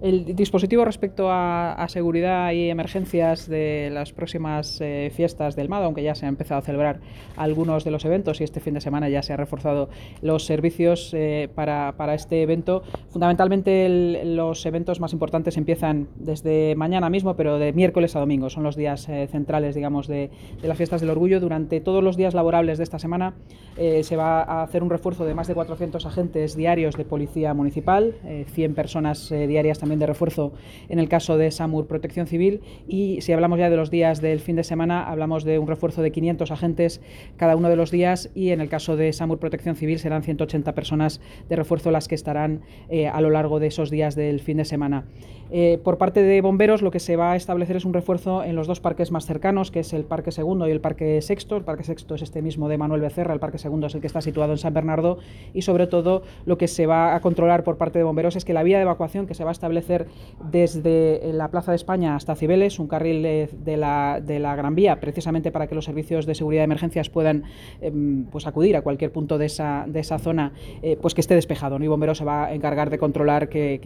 El dispositivo respecto a seguridad y emergencias de las próximas fiestas del MADO, aunque ya se han empezado a celebrar algunos de los eventos y este fin de semana ya se han reforzado los servicios para este evento. Fundamentalmente los eventos más importantes empiezan desde mañana mismo, pero de miércoles a domingo. Son los días centrales, digamos, de las fiestas del orgullo. Durante todos los días laborables de esta semana se va a hacer un refuerzo de más de 400 agentes diarios de policía municipal, 100 personas diarias también de refuerzo en el caso de SAMUR Protección Civil, y si hablamos ya de los días del fin de semana, hablamos de un refuerzo de 500 agentes cada uno de los días, y en el caso de SAMUR Protección Civil serán 180 personas de refuerzo las que estarán a lo largo de esos días del fin de semana. Por parte de bomberos, lo que se va a establecer es un refuerzo en los dos parques más cercanos, que es el Parque Segundo y el Parque Sexto. El Parque Sexto es este mismo de Manuel Becerra, el Parque Segundo es el que está situado en San Bernardo, y sobre todo lo que se va a controlar por parte de bomberos es que la vía de evacuación que se va a establecer desde la Plaza de España hasta Cibeles, un carril de la Gran Vía, precisamente para que los servicios de seguridad de emergencias puedan pues acudir a cualquier punto de esa zona, pues que esté despejado, ¿no? Y bomberos se va a encargar de controlar que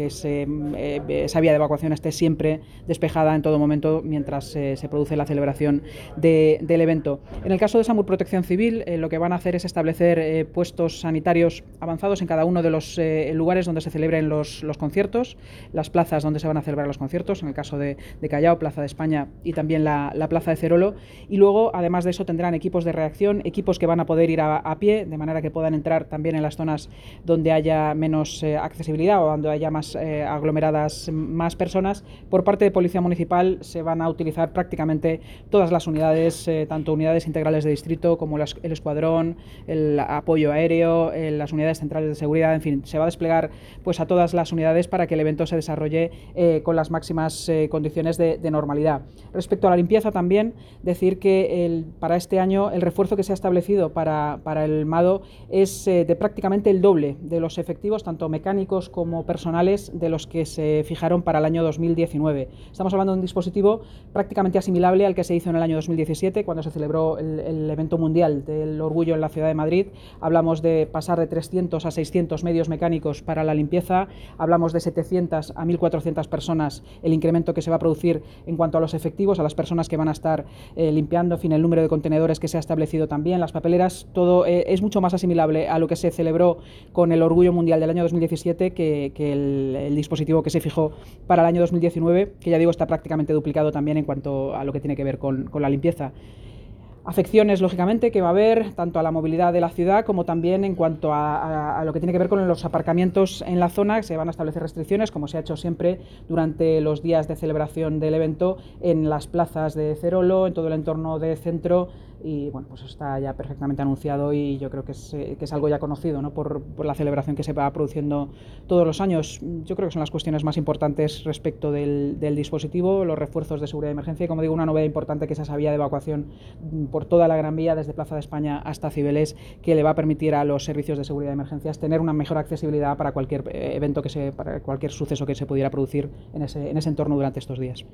esa vía de evacuación esté siempre despejada en todo momento mientras se produce la celebración del evento. En el caso de SAMUR Protección Civil, lo que van a hacer es establecer puestos sanitarios avanzados en cada uno de los lugares donde se celebren los conciertos, las plazas donde se van a celebrar los conciertos, en el caso de Callao, Plaza de España y también la Plaza de Cerolo, y luego además de eso tendrán equipos de reacción, equipos que van a poder ir a pie, de manera que puedan entrar también en las zonas donde haya menos accesibilidad o donde haya más aglomeradas más personas. Por parte de Policía Municipal se van a utilizar prácticamente todas las unidades, tanto unidades integrales de distrito como el escuadrón, el apoyo aéreo, las unidades centrales de seguridad, en fin, se va a desplegar pues a todas las unidades para que el evento se desarrolle con las máximas condiciones de normalidad. Respecto a la limpieza también, decir que para este año el refuerzo que se ha establecido para el MADO es de prácticamente el doble de los efectivos, tanto mecánicos como personales, de los que se fijaron para el año 2019. Estamos hablando de un dispositivo prácticamente asimilable al que se hizo en el año 2017, cuando se celebró el evento mundial del orgullo en la ciudad de Madrid. Hablamos de pasar de 300 a 600 medios mecánicos para la limpieza, hablamos de 700 a 1.400 personas, el incremento que se va a producir en cuanto a los efectivos, a las personas que van a estar limpiando, en fin, el número de contenedores que se ha establecido también, las papeleras, todo es mucho más asimilable a lo que se celebró con el orgullo mundial del año 2017 que el dispositivo que se fijó para el año 2019, que ya digo está prácticamente duplicado también en cuanto a lo que tiene que ver con la limpieza. Afecciones, lógicamente, que va a haber tanto a la movilidad de la ciudad como también en cuanto a lo que tiene que ver con los aparcamientos en la zona. Se van a establecer restricciones, como se ha hecho siempre durante los días de celebración del evento, en las plazas de Cerolo, en todo el entorno de centro, y bueno, pues está ya perfectamente anunciado y yo creo que es algo ya conocido, ¿no? por la celebración que se va produciendo todos los años. Yo creo que son las cuestiones más importantes respecto del dispositivo, los refuerzos de seguridad de emergencia y, como digo, una novedad importante que es esa vía de evacuación por toda la Gran Vía, desde Plaza de España hasta Cibeles, que le va a permitir a los servicios de seguridad de emergencias tener una mejor accesibilidad para cualquier evento, para cualquier suceso que se pudiera producir en ese entorno durante estos días.